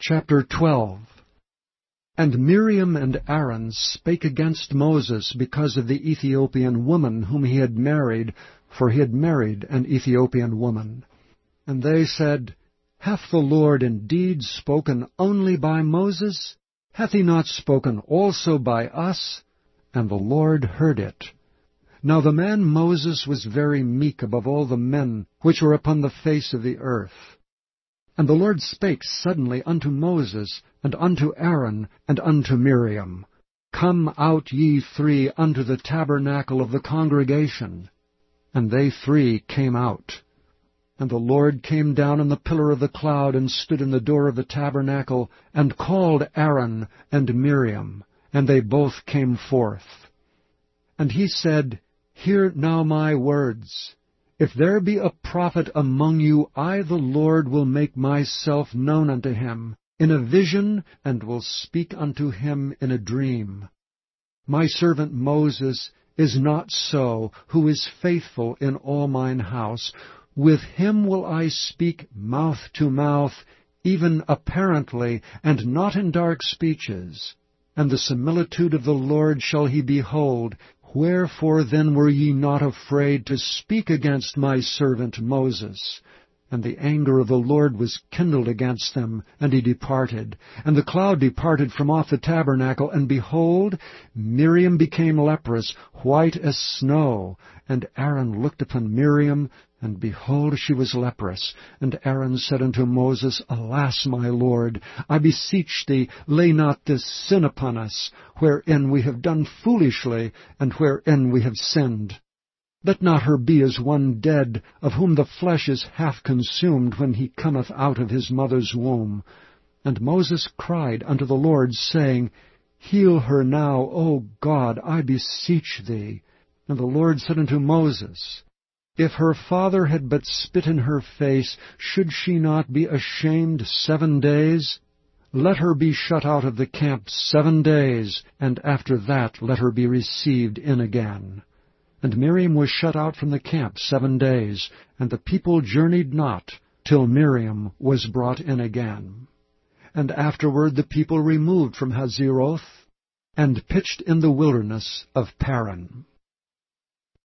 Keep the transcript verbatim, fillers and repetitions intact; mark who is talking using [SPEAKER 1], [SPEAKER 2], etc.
[SPEAKER 1] Chapter twelve. And Miriam and Aaron spake against Moses because of the Ethiopian woman whom he had married, for he had married an Ethiopian woman. And they said, Hath the Lord indeed spoken only by Moses? Hath he not spoken also by us? And the Lord heard it. Now the man Moses was very meek above all the men which were upon the face of the earth. And the Lord spake suddenly unto Moses, and unto Aaron, and unto Miriam, Come out ye three unto the tabernacle of the congregation. And they three came out. And the Lord came down in the pillar of the cloud, and stood in the door of the tabernacle, and called Aaron and Miriam, and they both came forth. And he said, Hear now my words. If there be a prophet among you, I the Lord will make myself known unto him in a vision, and will speak unto him in a dream. My servant Moses is not so, who is faithful in all mine house. With him will I speak mouth to mouth, even apparently, and not in dark speeches. And the similitude of the Lord shall he behold. Wherefore then were ye not afraid to speak against my servant Moses? And the anger of the Lord was kindled against them, and he departed. And the cloud departed from off the tabernacle, and behold, Miriam became leprous, white as snow. And Aaron looked upon Miriam, and behold, she was leprous. And Aaron said unto Moses, Alas, my Lord, I beseech thee, lay not this sin upon us, wherein we have done foolishly, and wherein we have sinned. Let not her be as one dead, of whom the flesh is half consumed when he cometh out of his mother's womb. And Moses cried unto the Lord, saying, Heal her now, O God, I beseech thee. And the Lord said unto Moses, If her father had but spit in her face, should she not be ashamed seven days? Let her be shut out of the camp seven days, and after that let her be received in again. And Miriam was shut out from the camp seven days, and the people journeyed not, till Miriam was brought in again. And afterward the people removed from Hazeroth, and pitched in the wilderness of Paran.